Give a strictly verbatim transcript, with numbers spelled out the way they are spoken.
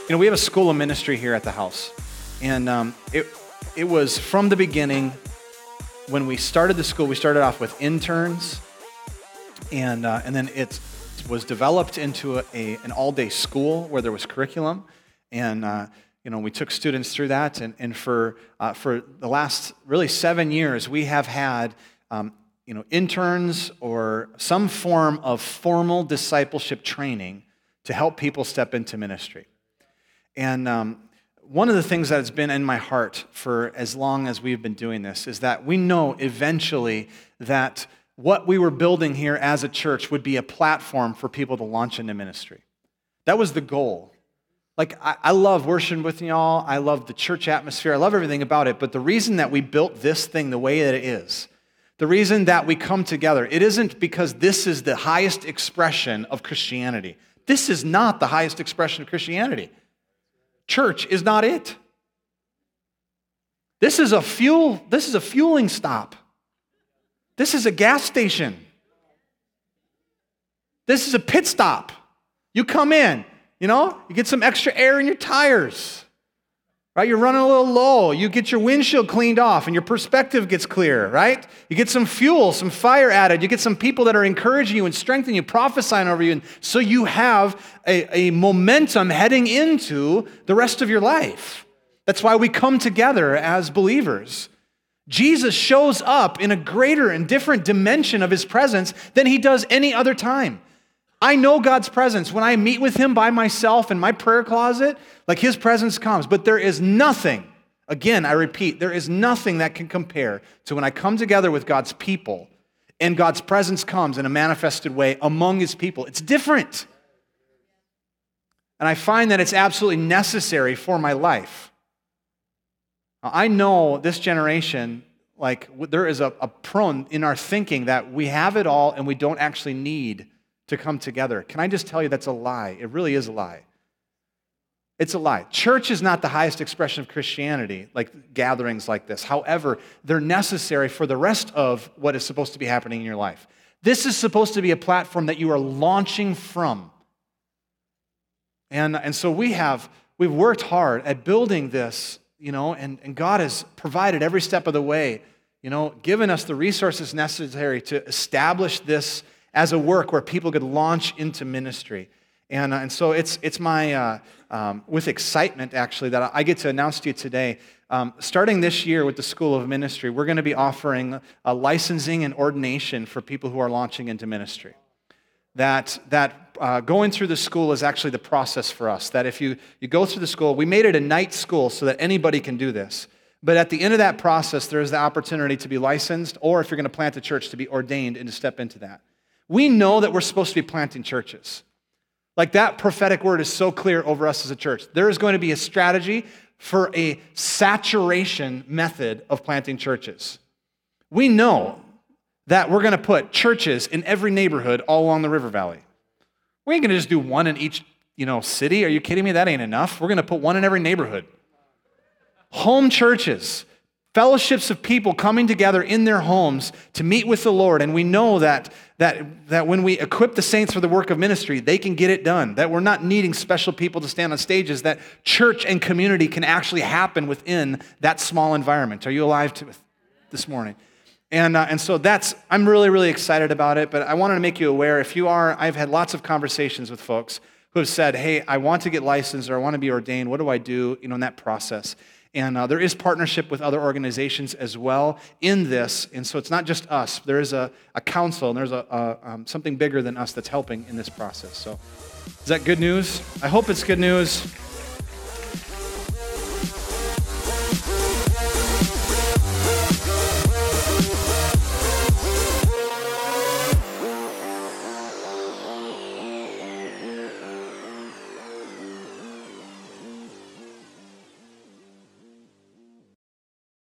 You know, we have a school of ministry here at the house. And um, it it was from the beginning, when we started the school, we started off with interns. And uh, and then it was developed into a, a an all-day school where there was curriculum. And, uh, you know, we took students through that. And, and for uh, for the last, really, seven years, we have had, um, you know, interns or some form of formal discipleship training to help people step into ministry. And um, one of the things that has been in my heart for as long as we've been doing this is that we know eventually that what we were building here as a church would be a platform for people to launch into ministry. That was the goal. Like, I, I love worshiping with y'all. I love the church atmosphere. I love everything about it. But the reason that we built this thing the way that it is, the reason that we come together, it isn't because this is the highest expression of Christianity. This is not the highest expression of Christianity. Church is not it. This is a fuel, this is a fueling stop. This is a gas station. This is a pit stop. You come in, you know, you get some extra air in your tires. Right? You're running a little low. You get your windshield cleaned off and your perspective gets clear, right? You get some fuel, some fire added. You get some people that are encouraging you and strengthening you, prophesying over you. And so you have a, a momentum heading into the rest of your life. That's why we come together as believers. Jesus shows up in a greater and different dimension of his presence than he does any other time. I know God's presence. When I meet with him by myself in my prayer closet, like his presence comes. But there is nothing, again, I repeat, there is nothing that can compare to when I come together with God's people and God's presence comes in a manifested way among his people. It's different. And I find that it's absolutely necessary for my life. Now, I know this generation, like there is a, a prone in our thinking that we have it all and we don't actually need to come together. Can I just tell you that's a lie? It really is a lie. It's a lie. Church is not the highest expression of Christianity, like gatherings like this. However, they're necessary for the rest of what is supposed to be happening in your life. This is supposed to be a platform that you are launching from. And, and so we have, we've worked hard at building this, you know, and, and God has provided every step of the way, you know, given us the resources necessary to establish this as a work where people could launch into ministry. And, uh, and so it's it's my, uh, um, with excitement actually, that I get to announce to you today, um, starting this year with the School of Ministry, we're going to be offering a licensing and ordination for people who are launching into ministry. That, that uh, going through the school is actually the process for us. That if you, you go through the school, we made it a night school so that anybody can do this. But at the end of that process, there is the opportunity to be licensed, or if you're going to plant a church, to be ordained and to step into that. We know that we're supposed to be planting churches. Like that prophetic word is so clear over us as a church. There is going to be a strategy for a saturation method of planting churches. We know that we're going to put churches in every neighborhood all along the river valley. We ain't going to just do one in each, you know, city. Are you kidding me? That ain't enough. We're going to put one in every neighborhood. Home churches. Fellowships of people coming together in their homes to meet with the Lord. And we know that, that, that when we equip the saints for the work of ministry, they can get it done. That we're not needing special people to stand on stages, that church and community can actually happen within that small environment. Are you alive to this morning? And, uh, and so that's, I'm really, really excited about it, but I wanted to make you aware, if you are, I've had lots of conversations with folks who have said, hey, I want to get licensed or I want to be ordained. What do I do, you know, in that process? And uh, there is partnership with other organizations as well in this. And so it's not just us. There is a, a council, and there's a, a um, something bigger than us that's helping in this process. So is that good news? I hope it's good news.